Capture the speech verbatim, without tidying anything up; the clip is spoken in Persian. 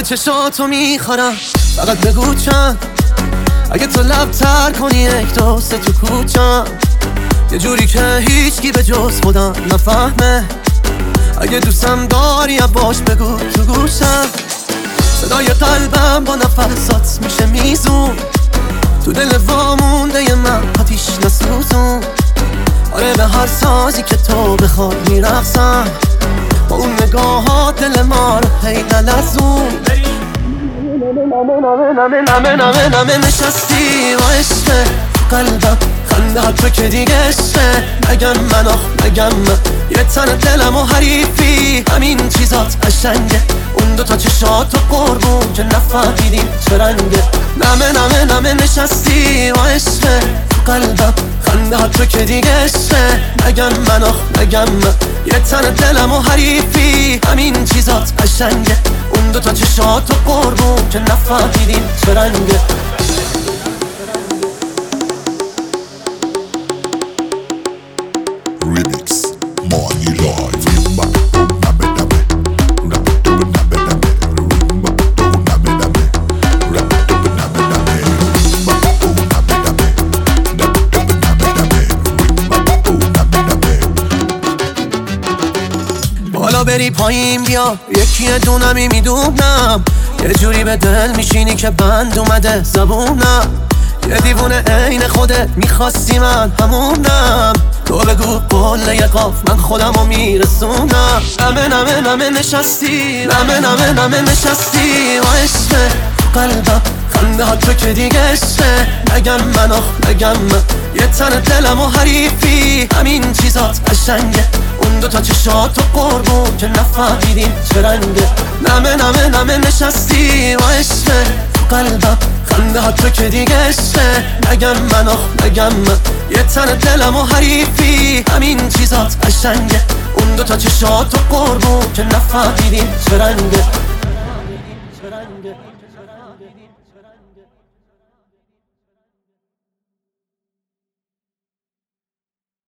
چشاتو میخورم، فقط بگو چند. اگه تو لب تر کنی یک دوست تو کوچم، یه جوری که هیچکی به جز خودم نفهمه. اگه دوستم داری باش بگو تو گوشم. صدای قلبم با نفسات میشه میزون، تو دل وامونده ی من آتیش نسوزون. آره به هر سازی که تو بخواد میرقصم، با اون نگاهات دل ما رو هی نلرزون. نمه نمه نمه نمه نمه نمه نشستی و عشقه قلبم، خنده ها تو که دیگه عشقه. نگم من آخ نگم من، یه تن دلم و حریفی، همین چیزات قشنگه. اون دوتا چشات و قربون که نفهمیدیم چه رنگه. نمه نمه نمه نشستی و عشقه قلبم، خنده ها تو که دیگه عشقه. نگم من آخ نگم من، یه تن دلم و حریفی، همین چیزات قشنگه. اون دوتا چشات و قربون که نفهمیدیم چه رنگه. Remix Money Live. بالا بری پایین بیا، یکی دونمی میدونم. یه جوری به دل میشینی که بند اومده زبونم. یه دیوونه عین خودت میخواستی من همونم. تو بگو قول یه قاف من خودمو میرسونم. نمه نمه نمه نشستی، نمه نمه نمه نشستی و عشقه قلبم، خنده ها تو که دیگه عشقه. نگم من آخ نگم من، یه تن دلم و حریفی، همین چیزات قشنگه. اون دوتا چشات و قربون که نفهمیدیم چه رنگه. نمه نمه نمه نشستی و عشقه قلبم، خنده ها تو که دیگه عشقه. نگم من آخ نگم من، یه تن دلم و حریفی، همین چیزات قشنگه. اون دوتا چشات و قربون که نفهمیدیم چه رنگه.